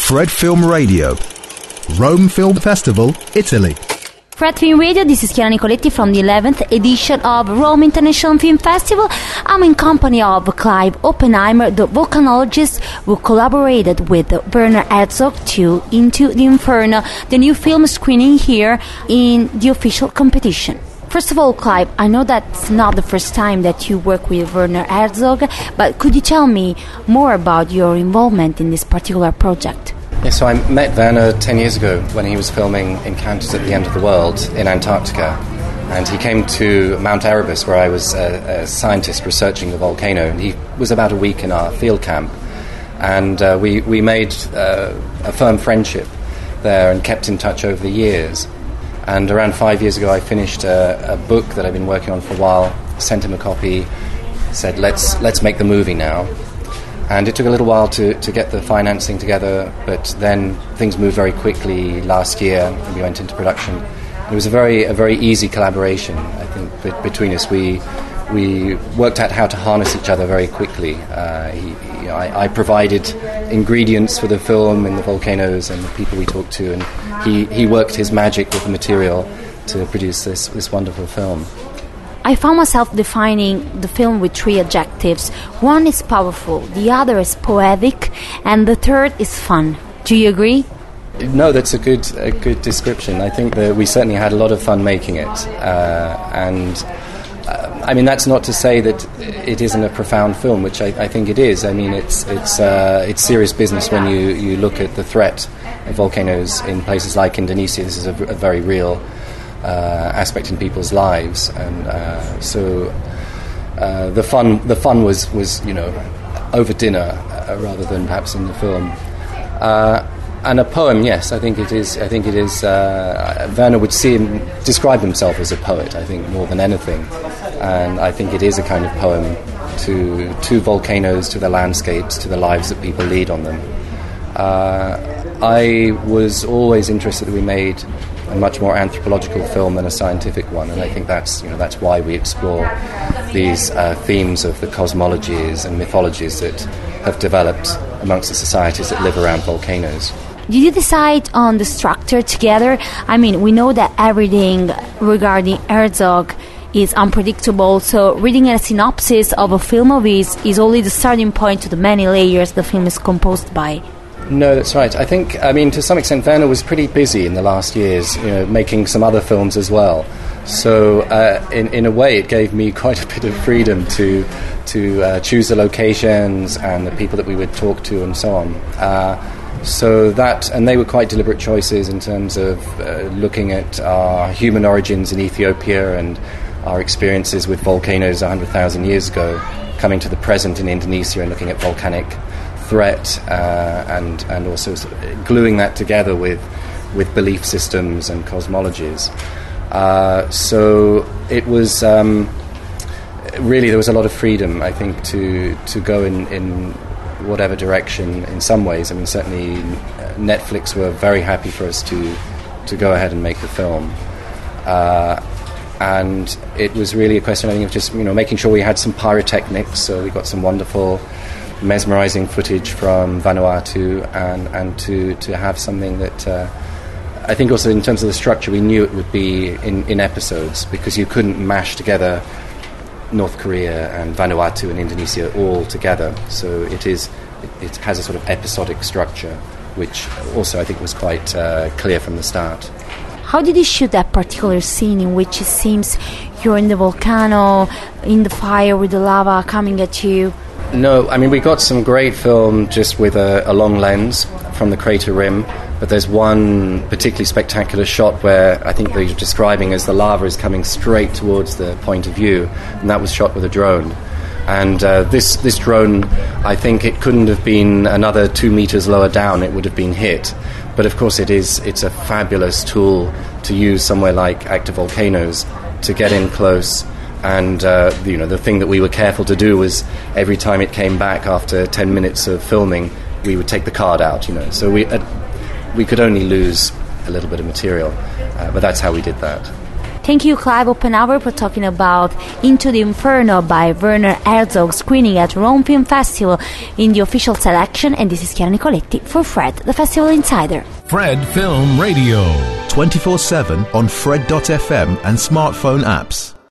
Fred Film Radio, Rome Film Festival, Italy. Fred Film Radio, this is Chiara Nicoletti from the 11th edition of Rome International Film Festival. I'm in company of Clive Oppenheimer, the volcanologist who collaborated with Werner Herzog to Into the Inferno, the new film screening here in the official competition. First of all, Clive, I know that's not the first time that you work with Werner Herzog, but could you tell me more about your involvement in this particular project? Yeah, so I met Werner 10 years ago when he was filming Encounters at the End of the World in Antarctica. And he came to Mount Erebus, where I was a scientist researching the volcano. And he was about a week in our field camp. And we made a firm friendship there and kept in touch over the years. And around 5 years ago, I finished a book that I've been working on for a while, sent him a copy, said, let's make the movie now. And it took a little while to get the financing together, but then things moved very quickly last year, and we went into production. It was a very easy collaboration, I think, between us. We worked out how to harness each other very quickly. I provided ingredients for the film and the volcanoes and the people we talked to, and he worked his magic with the material to produce this wonderful film. I found myself defining the film with three adjectives. One is powerful, the other is poetic, and the third is fun. Do you agree? No, that's a good description. I think that we certainly had a lot of fun making it, I mean, that's not to say that it isn't a profound film, which I think it is. I mean, it's serious business when you look at the threat of volcanoes in places like Indonesia. This is a very real aspect in people's lives, and so the fun was over dinner rather than perhaps in the film. And a poem, yes, I think it is. Werner would describe himself as a poet, I think, more than anything, and I think it is a kind of poem to volcanoes, to the landscapes, to the lives that people lead on them. I was always interested that we made a much more anthropological film than a scientific one, and I think that's why we explore these themes of the cosmologies and mythologies that have developed amongst the societies that live around volcanoes. Did you decide on the structure together? I mean, we know that everything regarding Herzog is unpredictable, so reading a synopsis of a film of his is only the starting point to the many layers the film is composed by. No, that's right. I think, to some extent, Werner was pretty busy in the last years, making some other films as well. So, in a way, it gave me quite a bit of freedom to choose the locations and the people that we would talk to and so on. And they were quite deliberate choices in terms of looking at our human origins in Ethiopia and our experiences with volcanoes 100,000 years ago, coming to the present in Indonesia and looking at volcanic threat, and also sort of gluing that together with belief systems and cosmologies. So it was really, there was a lot of freedom, I think, to go in whatever direction in some ways. I mean, certainly Netflix were very happy for us to go ahead and make the film. And it was really a question, I think, of just making sure we had some pyrotechnics. So we got some wonderful, mesmerizing footage from Vanuatu, and to have something that I think also in terms of the structure, we knew it would be in episodes, because you couldn't mash together North Korea and Vanuatu and Indonesia all together. So it has a sort of episodic structure, which also I think was quite clear from the start. How did you shoot that particular scene in which it seems you're in the volcano, in the fire with the lava coming at you? No, I mean, we got some great film just with a long lens from the crater rim, but there's one particularly spectacular shot where I think they're describing as the lava is coming straight towards the point of view, and that was shot with a drone. And this drone, I think it couldn't have been another 2 meters lower down, it would have been hit. But of course it's a fabulous tool to use somewhere like active volcanoes to get in close. And the thing that we were careful to do was every time it came back after 10 minutes of filming, we would take the card out. So we could only lose a little bit of material, but that's how we did that. Thank you, Clive Oppenhauer, for talking about Into the Inferno by Werner Herzog, screening at Rome Film Festival in the official selection. And this is Chiara Nicoletti for Fred, the Festival Insider. Fred Film Radio. 24/7 on Fred.fm and smartphone apps.